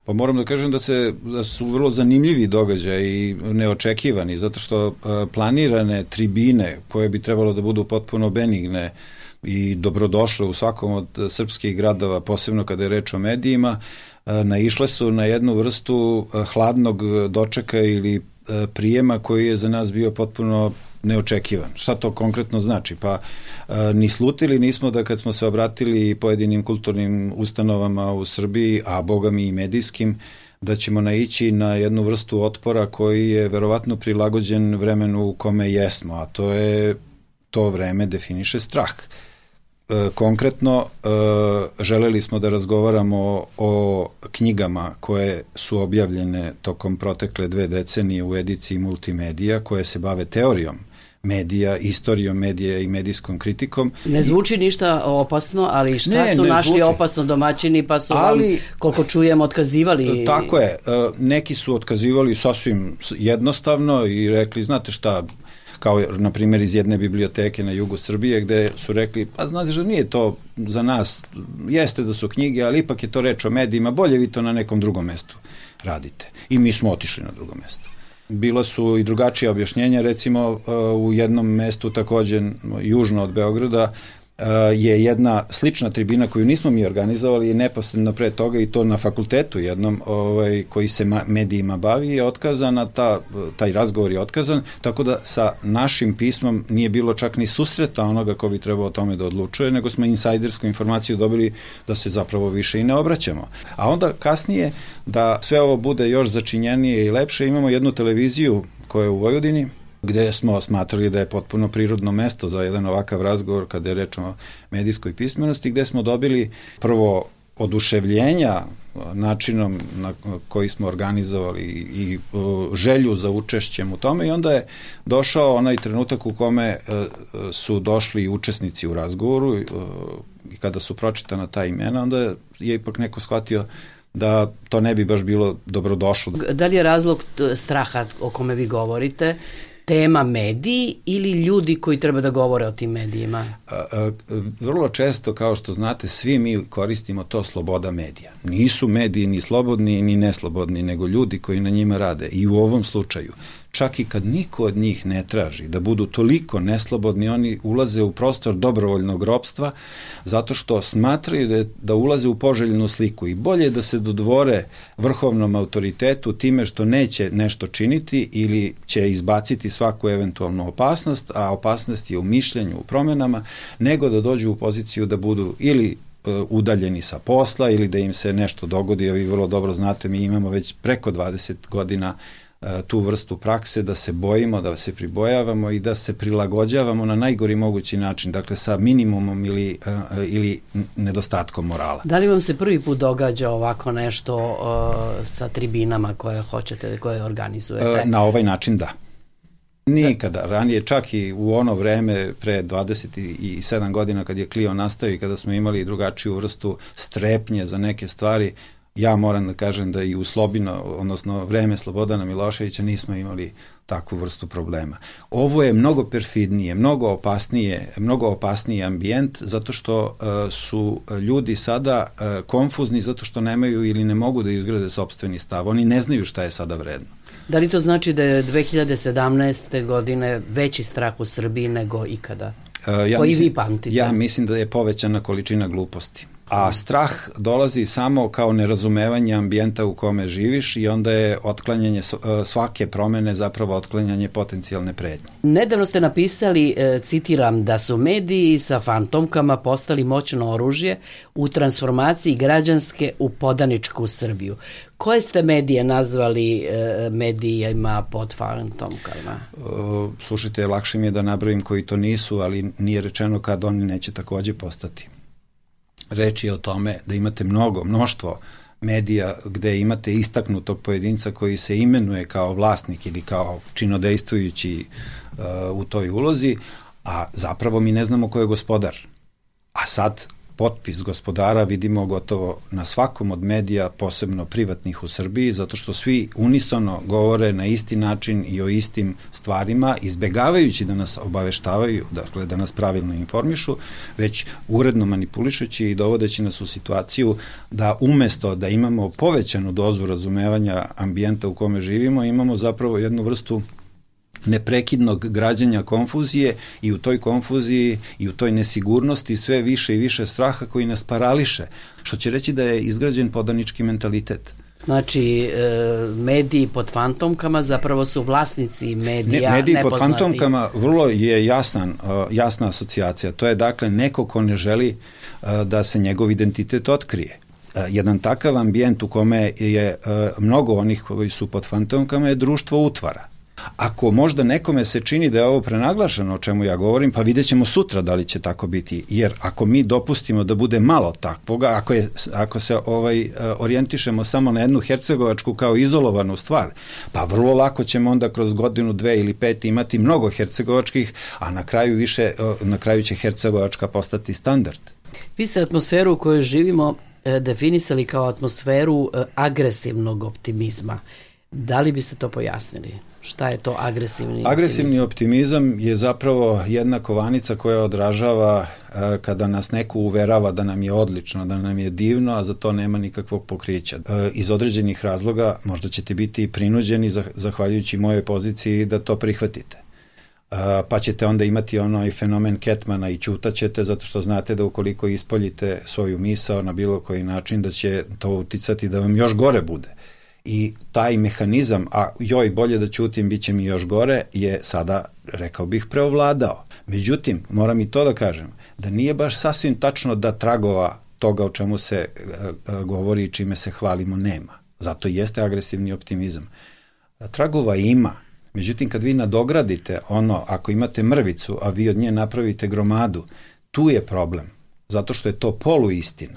Pa moram da kažem da su vrlo zanimljivi događaji i neočekivani, zato što planirane tribine koje bi trebalo da budu potpuno benigne i dobrodošle u svakom od srpskih gradova, posebno kada je reč o medijima, naišle su na jednu vrstu hladnog dočeka ili prijema koji je za nas bio potpuno neočekivan. Šta to konkretno znači? Pa ni slutili nismo da kad smo se obratili pojedinim kulturnim ustanovama u Srbiji, a bogami i medijskim, da ćemo naići na jednu vrstu otpora koji je verovatno prilagođen vremenu u kome jesmo, a to vreme definiše strah. Konkretno, želeli smo da razgovaramo o knjigama koje su objavljene tokom protekle 2 decenije u ediciji Multimedija, koje se bave teorijom medija, istorijom medija i medijskom kritikom. Ne zvuči ništa opasno, ali šta su našli zvuči opasno domaćini, pa su vam, koliko čujem, otkazivali? Tako je, neki su otkazivali sasvim jednostavno i rekli, znate šta, kao na primjer iz jedne biblioteke na jugu Srbije, gde su rekli, pa znate što nije to za nas, jeste da su knjige, ali ipak je to reč o medijima, bolje vi to na nekom drugom mestu radite. I mi smo otišli na drugo mesto. Bila su i drugačija objašnjenja, recimo u jednom mestu takođe južno od Beograda je jedna slična tribina koju nismo mi organizovali i neposredno pre toga, i to na fakultetu jednom koji se medijima bavi, je otkazana, taj razgovor je otkazan, tako da sa našim pismom nije bilo čak ni susreta onoga ko bi trebao o tome da odlučuje, nego smo insajdersku informaciju dobili da se zapravo više i ne obraćamo. A onda kasnije, da sve ovo bude još začinjenije i lepše, imamo jednu televiziju koja je u Vojvodini, gde smo smatrali da je potpuno prirodno mesto za jedan ovakav razgovor kada je reč o medijskoj pismenosti, gde smo dobili prvo oduševljenja načinom na koji smo organizovali i želju za učešćem u tome, i onda je došao onaj trenutak u kome su došli učesnici u razgovoru i kada su pročitana ta imena, onda je ipak neko shvatio da to ne bi baš bilo dobrodošlo. Da li je razlog straha o kome vi govorite tema mediji ili ljudi koji treba da govore o tim medijima? Vrlo često, kao što znate, svi mi koristimo to sloboda medija. Nisu mediji ni slobodni ni neslobodni, nego ljudi koji na njima rade. I u ovom slučaju, čak i kad niko od njih ne traži da budu toliko neslobodni, oni ulaze u prostor dobrovoljnog ropstva zato što smatraju da ulaze u poželjnu sliku i bolje da se dodvore vrhovnom autoritetu time što neće nešto činiti ili će izbaciti svaku eventualnu opasnost, a opasnost je u mišljenju, u promenama, nego da dođu u poziciju da budu ili udaljeni sa posla ili da im se nešto dogodi. Vi vrlo dobro znate, mi imamo već preko 20 godina tu vrstu prakse da se bojimo, da se pribojavamo i da se prilagođavamo na najgori mogući način, dakle sa minimumom ili nedostatkom morala. Da li vam se prvi put događa ovako nešto sa tribinama koje organizujete? Na ovaj način da. Nikada. Ranije, čak i u ono vreme pre 27 godina kad je Klio nastao i kada smo imali drugačiju vrstu strepnje za neke stvari, ja moram da kažem da i u Slobino, odnosno vreme Slobodana Miloševića, nismo imali takvu vrstu problema. Ovo je mnogo perfidnije, mnogo opasniji ambijent, zato što su ljudi sada konfuzni, zato što nemaju ili ne mogu da izgrade sopstveni stav. Oni ne znaju šta je sada vredno. Da li to znači da je 2017. godine veći strah u Srbiji nego ikada? Koji vi pamtite? Ja mislim da je povećana količina gluposti. A strah dolazi samo kao nerazumevanje ambijenta u kome živiš i onda je otklanjanje svake promene zapravo otklanjanje potencijalne pretnje. Nedavno ste napisali, citiram, da su mediji sa fantomkama postali moćno oružje u transformaciji građanske u podaničku Srbiju. Koje ste medije nazvali medijima pod fantomkama? Slušajte, lakše mi je da nabrojim koji to nisu, ali nije rečeno kad oni neće takođe postati. Reč je o tome da imate mnoštvo medija gde imate istaknutog pojedinca koji se imenuje kao vlasnik ili kao činodejstvujući u toj ulozi, a zapravo mi ne znamo ko je gospodar. A sad potpis gospodara vidimo gotovo na svakom od medija, posebno privatnih u Srbiji, zato što svi unisono govore na isti način i o istim stvarima, izbegavajući da nas obaveštavaju, dakle da nas pravilno informišu, već uredno manipulišući i dovodeći nas u situaciju da umesto da imamo povećanu dozu razumevanja ambijenta u kome živimo, imamo zapravo jednu vrstu neprekidnog građanja konfuzije i u toj konfuziji i u toj nesigurnosti sve više i više straha koji nas parališe, što će reći da je izgrađen podanički mentalitet. Znači, mediji pod fantomkama zapravo su vlasnici medija mediji nepoznati. Pod fantomkama vrlo je jasna asocijacija. To je dakle neko ko ne želi da se njegov identitet otkrije. Jedan takav ambijent u kome je mnogo onih koji su pod fantomkama je društvo utvara. Ako možda nekome se čini da je ovo prenaglašeno o čemu ja govorim, pa vidjet ćemo sutra da li će tako biti, jer ako mi dopustimo da bude malo takvoga, ako se orijentišemo samo na jednu hercegovačku kao izolovanu stvar, pa vrlo lako ćemo onda kroz godinu, 2 ili 5 imati mnogo hercegovačkih, a na kraju će hercegovačka postati standard. Vi ste atmosferu u kojoj živimo definisali kao atmosferu agresivnog optimizma. Da li biste to pojasnili? Šta je to agresivni Agresivni optimizam je zapravo jedna kovanica koja odražava kada nas neko uverava da nam je odlično, da nam je divno, a za to nema nikakvog pokrića. Iz određenih razloga možda ćete biti prinuđeni, zahvaljujući mojoj poziciji, da to prihvatite. Pa ćete onda imati onaj fenomen Ketmana i ćutaćete zato što znate da ukoliko ispoljite svoju misao na bilo koji način da će to uticati da vam još gore bude. I taj mehanizam, a joj bolje da ćutim, bit će mi još gore, je sada, rekao bih, preovladao. Međutim, moram i to da kažem, da nije baš sasvim tačno da tragova toga o čemu se govori i čime se hvalimo nema. Zato jeste agresivni optimizam. Tragova ima, međutim kad vi nadogradite ako imate mrvicu, a vi od nje napravite gromadu, tu je problem, zato što je to poluistina.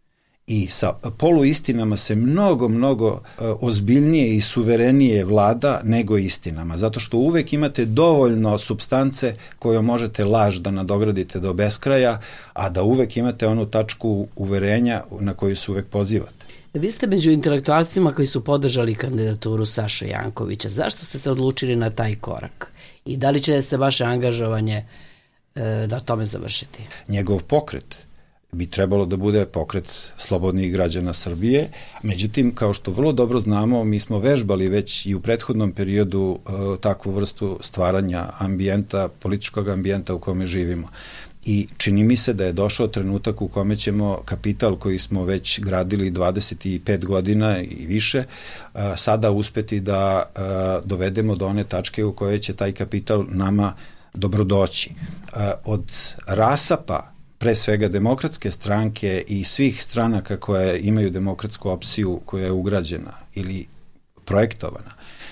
I sa poluistinama se mnogo ozbiljnije i suverenije vlada nego istinama, zato što uvek imate dovoljno supstance kojom možete laž da nadogradite do beskraja, a da uvek imate onu tačku uverenja na koju se uvek pozivate. Vi ste među intelektualcima koji su podržali kandidaturu Saše Jankovića. Zašto ste se odlučili na taj korak? I da li će se vaše angažovanje na tome završiti? Njegov pokret bi trebalo da bude pokret slobodnih građana Srbije. Međutim, kao što vrlo dobro znamo, mi smo vežbali već i u prethodnom periodu takvu vrstu stvaranja ambijenta, političkog ambijenta u kome živimo. I čini mi se da je došao trenutak u kome ćemo kapital koji smo već gradili 25 godina i više, sada uspeti da dovedemo do one tačke u kojoj će taj kapital nama dobrodoći. Od rasapa pre svega Demokratske stranke i svih stranaka koje imaju demokratsku opciju koja je ugrađena ili projektovana,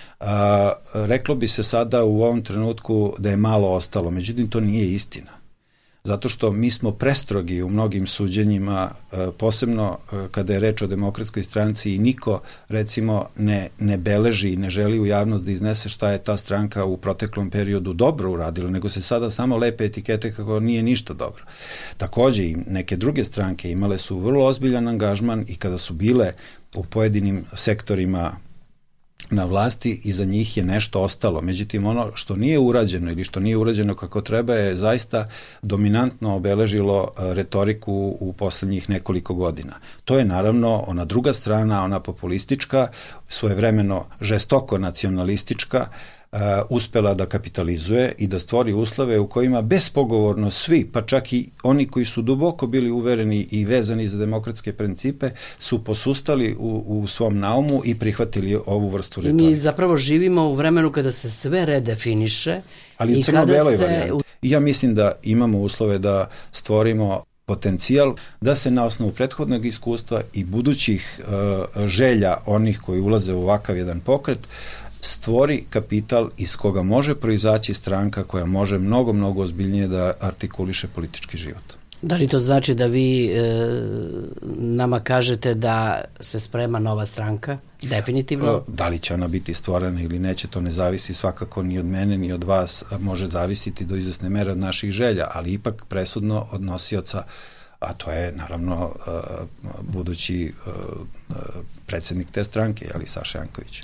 reklo bi se sada u ovom trenutku da je malo ostalo, međutim to nije istina. Zato što mi smo prestrogi u mnogim suđenjima, posebno kada je reč o Demokratskoj stranci i niko recimo ne beleži i ne želi u javnost da iznese šta je ta stranka u proteklom periodu dobro uradila, nego se sada samo lepe etikete kako nije ništa dobro. Takođe i neke druge stranke imale su vrlo ozbiljan angažman i kada su bile u pojedinim sektorima na vlasti, iza njih je nešto ostalo. Međutim, ono što nije urađeno ili što nije urađeno kako treba je zaista dominantno obeležilo retoriku u poslednjih nekoliko godina. To je naravno ona druga strana, ona populistička, svojevremeno žestoko nacionalistička, uspela da kapitalizuje i da stvori uslove u kojima bespogovorno svi, pa čak i oni koji su duboko bili uvereni i vezani za demokratske principe, su posustali u svom naumu i prihvatili ovu vrstu retorike. Mi zapravo živimo u vremenu kada se sve redefiniše. Ali u crno-beloj varijanti. Ja mislim da imamo uslove da stvorimo potencijal da se na osnovu prethodnog iskustva i budućih želja onih koji ulaze u ovakav jedan pokret stvori kapital iz koga može proizaći stranka koja može mnogo ozbiljnije da artikuliše politički život. Da li to znači da vi nama kažete da se sprema nova stranka? Definitivno? Da li će ona biti stvorena ili neće, to ne zavisi svakako ni od mene, ni od vas, može zavisiti do izvesne mere od naših želja, ali ipak presudno od nosioca a to je naravno budući predsednik te stranke, Saša Janković.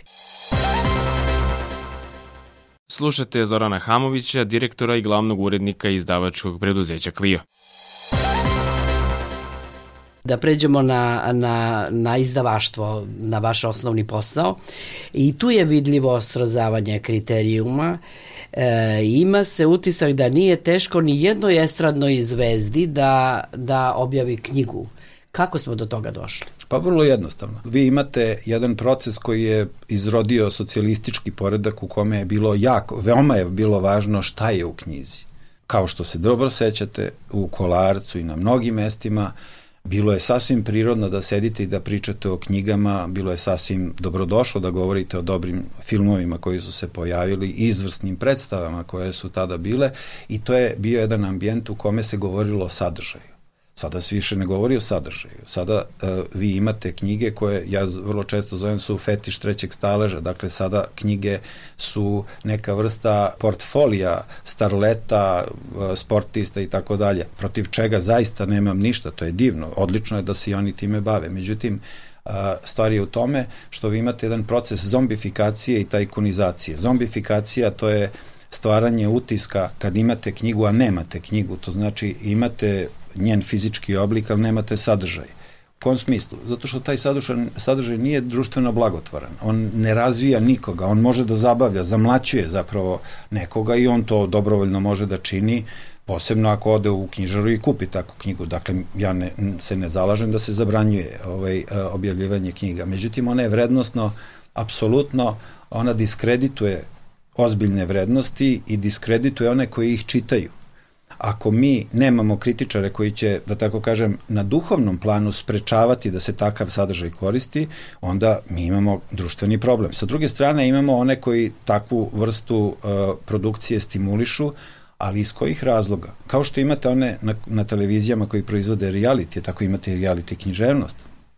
Slušate Zorana Hamovića, direktora i glavnog urednika izdavačkog preduzeća Clio. Da pređemo na izdavaštvo, na vaš osnovni posao. I tu je vidljivo srozavanje kriterijuma. Ima se utisak da nije teško ni jednoj estradnoj zvezdi da objavi knjigu. Kako smo do toga došli? Pa vrlo jednostavno. Vi imate jedan proces koji je izrodio socijalistički poredak u kome je bilo veoma je bilo važno šta je u knjizi. Kao što se dobro sećate, u Kolarcu i na mnogim mestima bilo je sasvim prirodno da sedite i da pričate o knjigama, bilo je sasvim dobrodošlo da govorite o dobrim filmovima koji su se pojavili, izvrsnim predstavama koje su tada bile, i to je bio jedan ambijent u kome se govorilo o sadržaju. Sada se više ne govori o sadržaju. Sada vi imate knjige koje, ja vrlo često zovem, su fetiš trećeg staleža. Dakle, sada knjige su neka vrsta portfolija, starleta, sportista i tako dalje, protiv čega zaista nemam ništa, to je divno. Odlično je da se i oni time bave. Međutim, stvar je u tome što vi imate jedan proces zombifikacije i tajkunizacije. Zombifikacija, to je stvaranje utiska kad imate knjigu, a nemate knjigu. To znači imate njen fizički oblik, ali nemate sadržaj. U kom smislu? Zato što taj sadržaj nije društveno blagotvoran. On ne razvija nikoga, on može da zabavlja, zamlaćuje zapravo nekoga i on to dobrovoljno može da čini, posebno ako ode u knjižaru i kupi takvu knjigu. Dakle, ja se ne zalažem da se zabranjuje objavljivanje knjiga. Međutim, ona je vrednostno, apsolutno, ona diskredituje ozbiljne vrednosti i diskredituje one koji ih čitaju. Ako mi nemamo kritičare koji će, da tako kažem, na duhovnom planu sprečavati da se takav sadržaj koristi, onda mi imamo društveni problem. Sa druge strane imamo one koji takvu vrstu produkcije stimulišu, ali iz kojih razloga? Kao što imate one na televizijama koji proizvode reality, tako imate i reality književnost.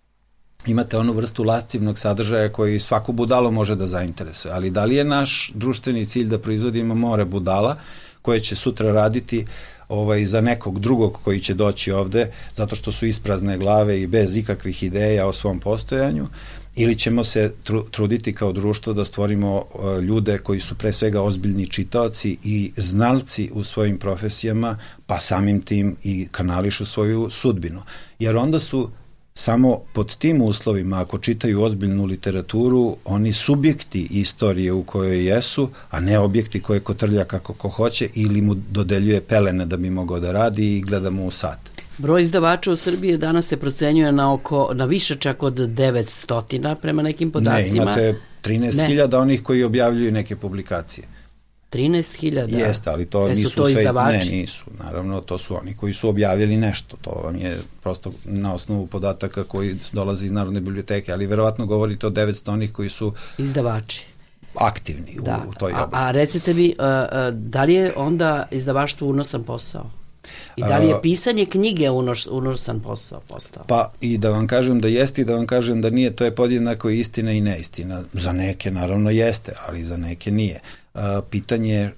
Imate onu vrstu lascivnog sadržaja koji svaku budalo može da zainteresuje, ali da li je naš društveni cilj da proizvodimo more budala koje će sutra raditi za nekog drugog koji će doći ovde zato što su isprazne glave i bez ikakvih ideja o svom postojanju, ili ćemo se truditi kao društvo da stvorimo ljude koji su pre svega ozbiljni čitaoci i znalci u svojim profesijama, pa samim tim i kanališu svoju sudbinu. Jer onda su samo pod tim uslovima, ako čitaju ozbiljnu literaturu, oni subjekti istorije u kojoj jesu, a ne objekti koje kotrlja kako ko hoće ili mu dodeljuje pelene da bi mogao da radi i gleda mu u sat. Broj izdavača u Srbiji danas se procenjuje na više čak od 900 prema nekim podacima. Ne, imate 13.000 onih koji objavljuju neke publikacije. 13.000? Jeste, ali to nisu to izdavači? Ne, nisu. Naravno, to su oni koji su objavili nešto. To vam je prosto na osnovu podataka koji dolaze iz Narodne biblioteke, ali verovatno govorite o 900 onih koji su izdavači aktivni u toj oblasti. A recite mi, da li je onda izdavaštvo unosan posao? I da li je pisanje knjige unosan posao postao? Pa i da vam kažem da jeste i da vam kažem da nije, to je podjednako istina i neistina. Za neke naravno jeste, ali za neke nije. Pitanje je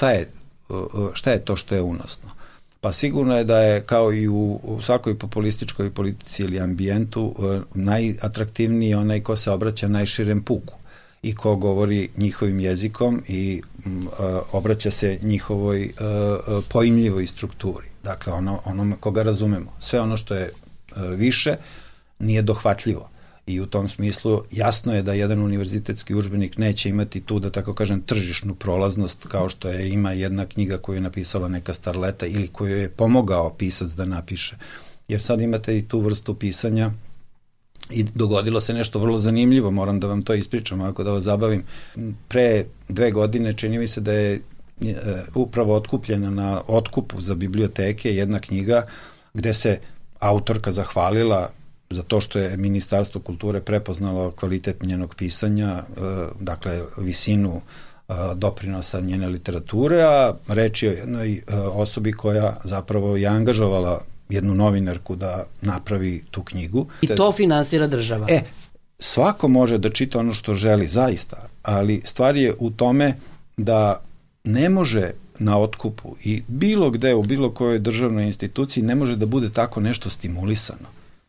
šta je to što je unosno. Pa sigurno je da je kao i u svakoj populističkoj politici ili ambijentu najatraktivniji onaj ko se obraća najširem puku i ko govori njihovim jezikom i obraća se njihovoj pojmljivoj strukturi. Dakle, onome koga razumemo. Sve ono što je više nije dohvatljivo. I u tom smislu jasno je da jedan univerzitetski udžbenik neće imati tu, da tako kažem, tržišnu prolaznost kao što ima jedna knjiga koju je napisala neka starleta ili koju je pomogao pisac da napiše. Jer sad imate i tu vrstu pisanja i dogodilo se nešto vrlo zanimljivo, moram da vam to ispričam, ako da vas zabavim. Pre 2 godine čini mi se da je upravo otkupljena na otkupu za biblioteke jedna knjiga gde se autorka zahvalila za to što je Ministarstvo kulture prepoznalo kvalitet njenog pisanja, dakle visinu doprinosa njene literature, a reč je o jednoj osobi koja zapravo je angažovala jednu novinarku da napravi tu knjigu. I to finansira država. Svako može da čita ono što želi, zaista, ali stvar je u tome da ne može na otkupu i bilo gde, u bilo kojoj državnoj instituciji ne može da bude tako nešto stimulisano.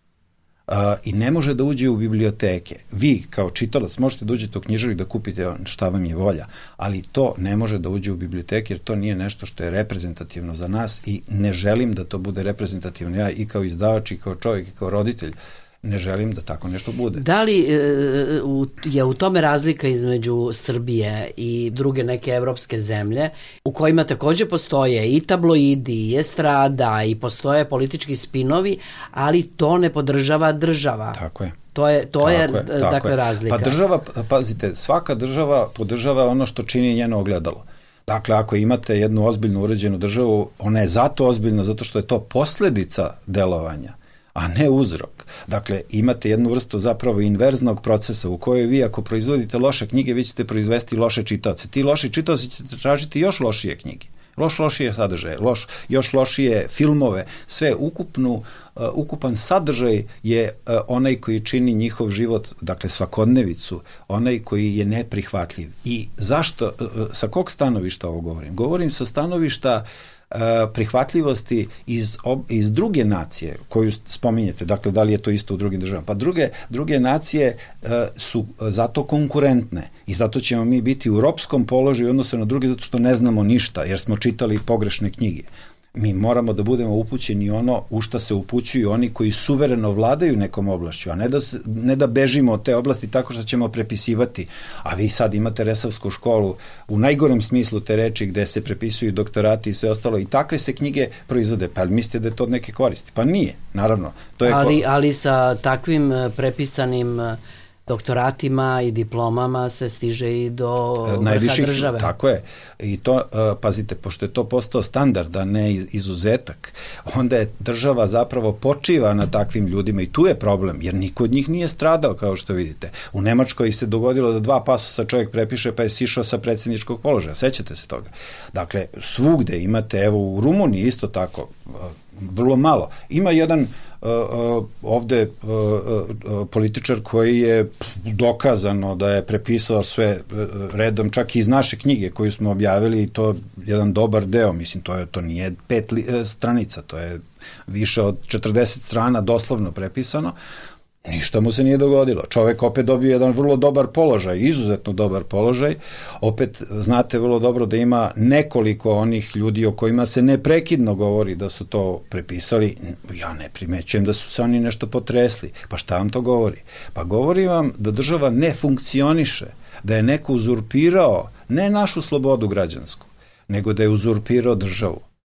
I ne može da uđe u biblioteke. Vi, kao čitalac, možete da uđete u knjižaru i da kupite šta vam je volja, ali to ne može da uđe u biblioteke jer to nije nešto što je reprezentativno za nas i ne želim da to bude reprezentativno. Ja i kao izdavač, i kao čovjek, i kao roditelj ne želim da tako nešto bude. Da li je u tome razlika između Srbije i druge neke evropske zemlje u kojima takođe postoje i tabloidi, i estrada, i postoje politički spinovi, ali to ne podržava država? Tako je. To je dakle razlika. Pa država, pazite, svaka država podržava ono što čini njeno ogledalo. Dakle, ako imate jednu ozbiljno uređenu državu, ona je zato ozbiljna, zato što je to posledica delovanja, a ne uzrok. Dakle, imate jednu vrstu zapravo inverznog procesa u kojoj vi ako proizvodite loše knjige, vi ćete proizvesti loše čitaoce. Ti loši čitaoci ćete tražiti još lošije knjige, lošije sadržaje, još lošije filmove, sve ukupan sadržaj je onaj koji čini njihov život, dakle svakodnevicu, onaj koji je neprihvatljiv. I zašto, sa kog stanovišta ovo govorim? Govorim sa stanovišta prihvatljivosti iz druge nacije koju spominjete, dakle da li je to isto u drugim državama, pa druge nacije su zato konkurentne i zato ćemo mi biti u ropskom položaju odnosno na druge zato što ne znamo ništa jer smo čitali pogrešne knjige. Mi moramo da budemo upućeni ono u šta se upućuju oni koji suvereno vladaju nekom oblašću, a ne da bežimo od te oblasti tako što ćemo prepisivati. A vi sad imate Resavsku školu u najgorem smislu te reči gde se prepisuju doktorati i sve ostalo i takve se knjige proizvode. Pa mislite da je to od neke koristi? Pa nije, naravno. To je ali sa takvim prepisanim doktoratima i diplomama se stiže i do vrha države. Tako je. I to, pazite, pošto je to postao standard, a ne izuzetak, onda je država zapravo počiva na takvim ljudima i tu je problem, jer niko od njih nije stradao, kao što vidite. U Nemačkoj se dogodilo da 2 pasusa čovjek prepiše pa je sišao sa predsjedničkog položaja. Sećate se toga? Dakle, svugde imate, evo u Rumuniji isto tako, vrlo malo. Ima jedan ovde političar koji je dokazano da je prepisao sve redom, čak i iz naše knjige koju smo objavili i to jedan dobar deo, mislim, to nije 5 stranica, to je više od 40 strana doslovno prepisano. Ništa mu se nije dogodilo. Čovek opet dobio jedan vrlo dobar položaj, izuzetno dobar položaj. Opet znate vrlo dobro da ima nekoliko onih ljudi o kojima se neprekidno govori da su to prepisali. Ja ne primećujem da su se oni nešto potresli. Pa šta vam to govori? Pa govori vam da država ne funkcioniše, da je neko uzurpirao ne našu slobodu građansku, nego da je uzurpirao državu.